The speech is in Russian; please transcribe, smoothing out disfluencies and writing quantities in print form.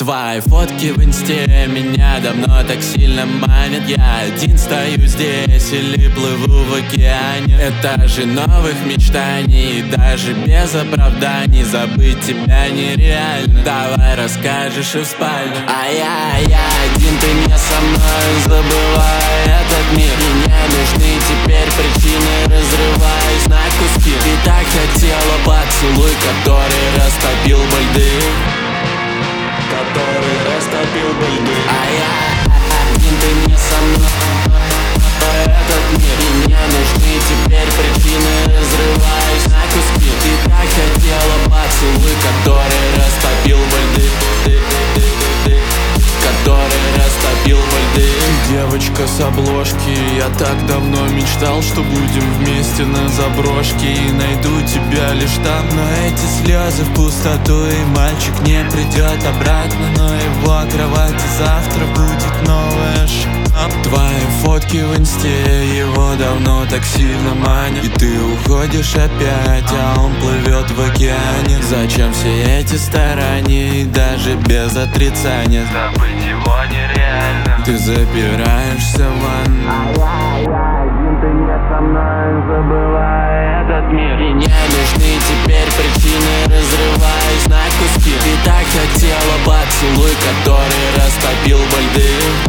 Твои фотки в инсте меня давно так сильно манят. Я один стою здесь или плыву в океане. Этажи новых мечтаний, даже без оправданий. Забыть тебя нереально. Давай расскажешь и в спальне. А я один, ты не со мной. Забывай этот мир. Мне нужны теперь причины. Разрываюсь на куски. Ты так хотела поцелуй, который растопил бы льды. А я один, ты не со мной. Этот мир. И мне нужны теперь причины. Разрываюсь на куски. Ты так хотела поцелуй, который растопил бы льды. Который растопил бы льды. Девочка с обложки, я так давно мечтал, что будем вместе на заброшке. И найду тебя лишь там. Но эти слезы в пустоту, и мальчик не придет обратно. Но его кровати завтра будет новая шапка. Твои фотки в инсте его давно так сильно манят. И ты уходишь опять, а он плывет в океане. Зачем все эти старания, и даже без отрицания? Забыть его нереально. Ты запираешься в ванну. А я один, ты не со мной. Забывай этот мир. И мне нужны теперь причины. Разрываюсь на куски. Ты так хотела поцелуй, который растопил бы льды.